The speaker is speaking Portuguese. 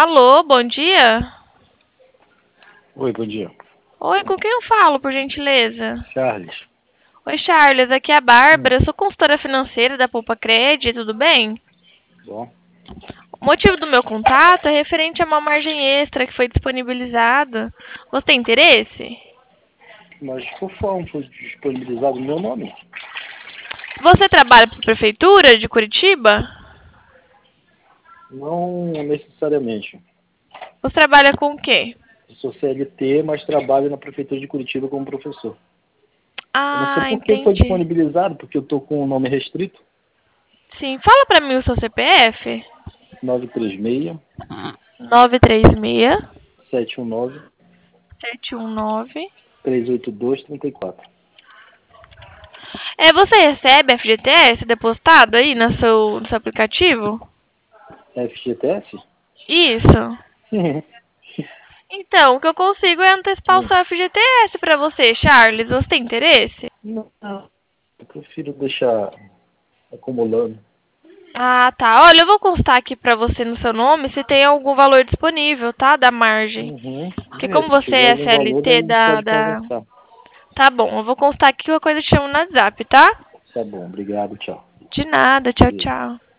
Alô, bom dia. Oi, bom dia. Oi, com quem eu falo, por gentileza? Charles. Oi, Charles, aqui é a Bárbara. Eu sou consultora financeira da Poupa Cred, tudo bem? Bom, O motivo do meu contato é referente a uma margem extra que foi disponibilizada. Você tem interesse? mas por favor, foi disponibilizado o meu nome? Você trabalha para a Prefeitura de Curitiba? Não necessariamente. Você trabalha com o quê? Eu sou CLT, mas trabalho na Prefeitura de Curitiba como professor. Eu não sei Ah, por que foi entendi. disponibilizado, porque eu estou com o nome restrito. Sim, fala para mim o seu CPF. 936 936 719 719. 382 34. Você recebe FGTS depositado aí no seu aplicativo? FGTS? Isso. Sim. Então, o que eu consigo é antecipar o Sim. seu FGTS para você, Charles. Você tem interesse? Não, eu prefiro deixar acumulando. Ah, tá. Olha, eu vou constar aqui para você no seu nome se tem algum valor disponível, tá? Da margem. Uhum. Porque como Se você tiver é algum valor, daí CLT a gente pode da... conversar. Tá bom, eu vou constar aqui que a coisa te chama no WhatsApp, tá? Tá bom, obrigado, tchau. De nada. Tchau, Beijo. tchau.